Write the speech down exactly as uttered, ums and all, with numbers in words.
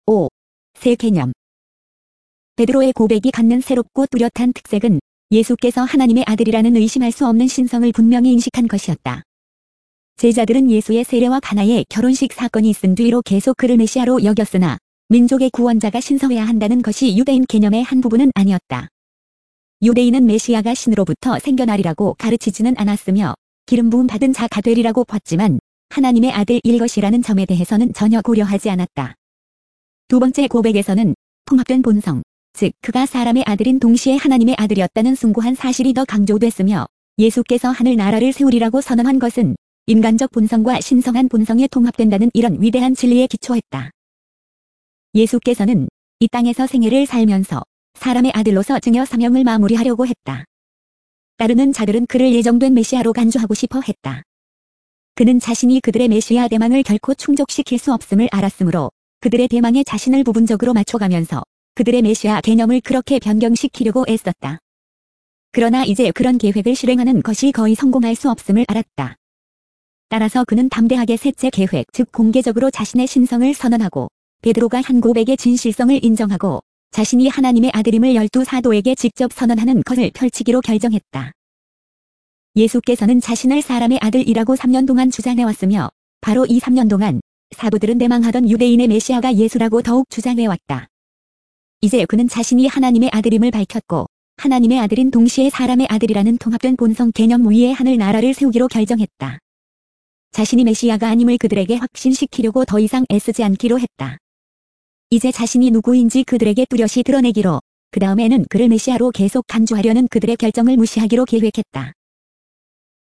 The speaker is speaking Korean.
오. 새 개념. 베드로의 고백이 갖는 새롭고 뚜렷한 특색은 예수께서 하나님의 아들이라는 의심할 수 없는 신성을 분명히 인식한 것이었다. 제자들은 예수의 세례와 가나의 결혼식 사건이 있은 뒤로 계속 그를 메시아로 여겼으나 민족의 구원자가 신성해야 한다는 것이 유대인 개념의 한 부분은 아니었다. 유대인은 메시아가 신으로부터 생겨나리라고 가르치지는 않았으며 기름 부음 받은 자가 되리라고 봤지만 하나님의 아들일 것이라는 점에 대해서는 전혀 고려하지 않았다. 두 번째 고백에서는 통합된 본성, 즉 그가 사람의 아들인 동시에 하나님의 아들이었다는 숭고한 사실이 더 강조됐으며 예수께서 하늘 나라를 세우리라고 선언한 것은 인간적 본성과 신성한 본성이 통합된다는 이런 위대한 진리에 기초했다. 예수께서는 이 땅에서 생애를 살면서 사람의 아들로서 증여 사명을 마무리하려고 했다. 따르는 자들은 그를 예정된 메시아로 간주하고 싶어 했다. 그는 자신이 그들의 메시아 대망을 결코 충족시킬 수 없음을 알았으므로 그들의 대망에 자신을 부분적으로 맞춰가면서 그들의 메시아 개념을 그렇게 변경시키려고 애썼다. 그러나 이제 그런 계획을 실행하는 것이 거의 성공할 수 없음을 알았다. 따라서 그는 담대하게 셋째 계획, 즉 공개적으로 자신의 신성을 선언하고 베드로가 한 고백의 진실성을 인정하고 자신이 하나님의 아들임을 열두 사도에게 직접 선언하는 것을 펼치기로 결정했다. 예수께서는 자신을 사람의 아들이라고 삼 년 동안 주장해왔으며 바로 이 삼 년 동안 사도들은 대망하던 유대인의 메시아가 예수라고 더욱 주장해왔다. 이제 그는 자신이 하나님의 아들임을 밝혔고 하나님의 아들인 동시에 사람의 아들이라는 통합된 본성 개념 위에 하늘 나라를 세우기로 결정했다. 자신이 메시아가 아님을 그들에게 확신시키려고 더 이상 애쓰지 않기로 했다. 이제 자신이 누구인지 그들에게 뚜렷이 드러내기로, 그 다음에는 그를 메시아로 계속 간주하려는 그들의 결정을 무시하기로 계획했다.